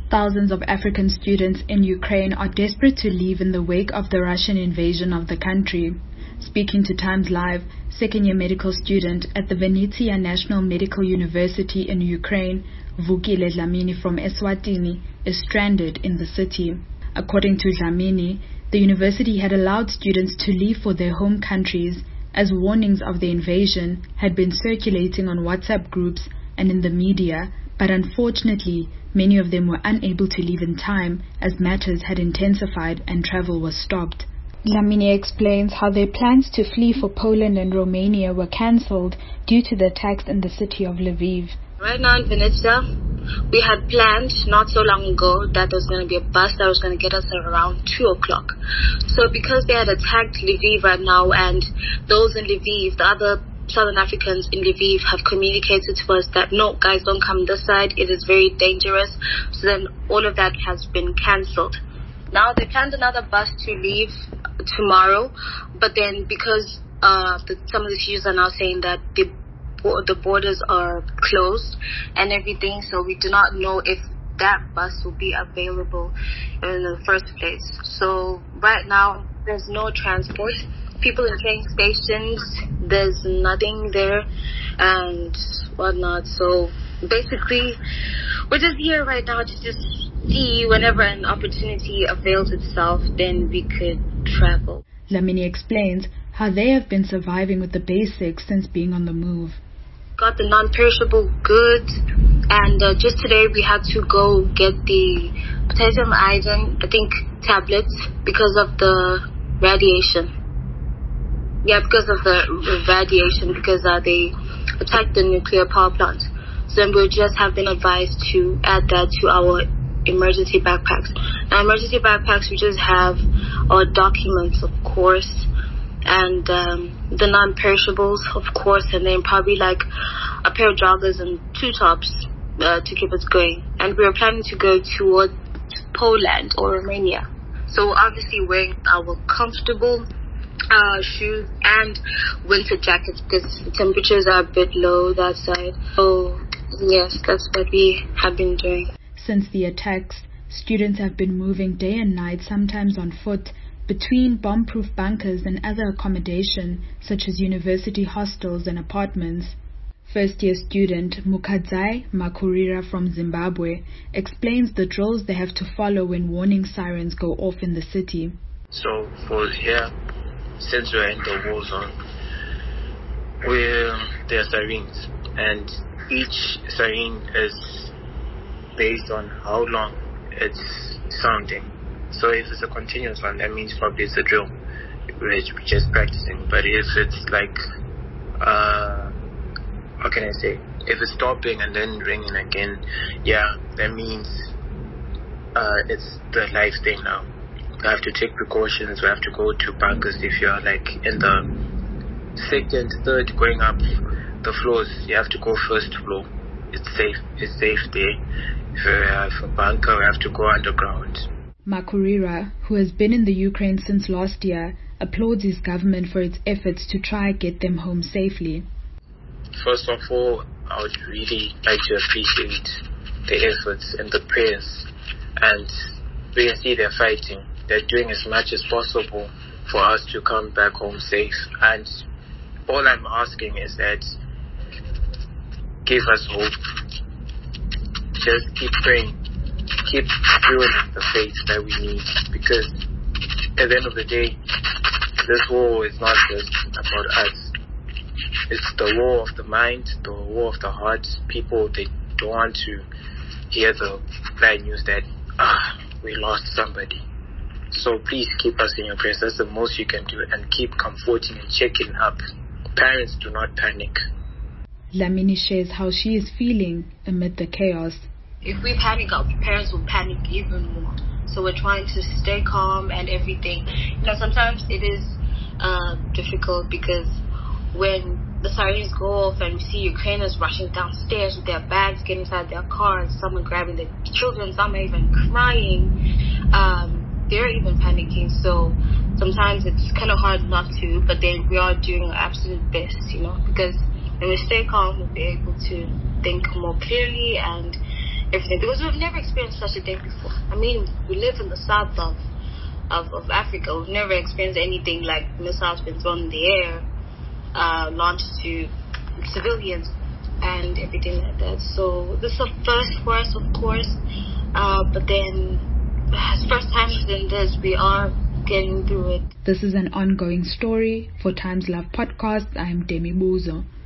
Thousands of African students in Ukraine are desperate to leave in the wake of the Russian invasion of the country. Speaking to Times Live, second-year medical student at the Venezia National Medical University in Ukraine, Vukile Dlamini from Eswatini, is stranded in the city. According to Dlamini, the university had allowed students to leave for their home countries as warnings of the invasion had been circulating on WhatsApp groups and in the media, but unfortunately, many of them were unable to leave in time as matters had intensified and travel was stopped. Dlamini explains how their plans to flee for Poland and Romania were cancelled due to the attacks in the city of Lviv. Right now in Venezia, we had planned not so long ago that there was going to be a bus that was going to get us at around 2 o'clock. So because they had attacked Lviv right now, and those in Lviv, the other Southern Africans in Lviv have communicated to us that no, guys, don't come this side, it is very dangerous. So then all of that has been cancelled. Now they planned another bus to leave tomorrow, but then because some of the teachers are now saying that the borders are closed and everything, so we do not know if that bus will be available in the first place. So right now there's no transport. People in train stations, there's nothing there and whatnot. So basically we're just here right now to just see whenever an opportunity avails itself, then we could travel. Dlamini explains how they have been surviving with the basics since being on the move. Got the non-perishable goods, and just today we had to go get the potassium iodine, I think, tablets because of the radiation. Yeah, because of the radiation, because they attacked the nuclear power plant. So then we just have been advised to add that to our emergency backpacks. Now, emergency backpacks, we just have our documents, of course, and the non-perishables, of course, and then probably like a pair of joggers and 2 tops to keep us going. And we are planning to go towards Poland or Romania. So obviously wearing our comfortable shoes and winter jackets because the temperatures are a bit low that side. So yes, that's what we have been doing. Since the attacks, students have been moving day and night, sometimes on foot, between bomb-proof bunkers and other accommodation, such as university hostels and apartments. First-year student Mukadzai Makurira from Zimbabwe explains the drills they have to follow when warning sirens go off in the city. So for here, since we're in the war zone, there are sirens, and each siren is based on how long it's sounding. So if it's a continuous one, that means probably it's a drill, which we're just practicing. But if it's like, how can I say? If it's stopping and then ringing again, yeah, that means it's the live thing now. We have to take precautions. We have to go to bunkers. If you're like in the second, third, going up the floors, you have to go first floor. It's safe. It's safe there. If you have a bunker, we have to go underground. Makurira, who has been in the Ukraine since last year, applauds his government for its efforts to try get them home safely. First of all, I would really like to appreciate the efforts and the prayers. And we can see they're fighting. They're doing as much as possible for us to come back home safe. And all I'm asking is that give us hope. Just keep praying. Keep fueling the faith that we need, because at the end of the day, this war is not just about us. It's the war of the mind, the war of the heart. People, they don't want to hear the bad news that we lost somebody. So please keep us in your prayers. That's the most you can do, and keep comforting and checking up. Parents, do not panic. Dlamini shares how she is feeling amid the chaos. If we panic, our parents will panic even more. So we're trying to stay calm and everything. You know, sometimes it is difficult because when the sirens go off and we see Ukrainians rushing downstairs with their bags, getting inside their cars, someone grabbing their children, some are even crying, they're even panicking. So sometimes it's kind of hard not to, but then we are doing our absolute best, you know, because when we stay calm, we'll be able to think more clearly and everything, because we've never experienced such a day before. I mean, we live in the south of Africa. We've never experienced anything like missiles being thrown in the air, launched to civilians and everything like that. So this is a first for us, of course, but then as first times in this, we are getting through it. This is an ongoing story. For Times Love Podcast, I am Demi Buzo.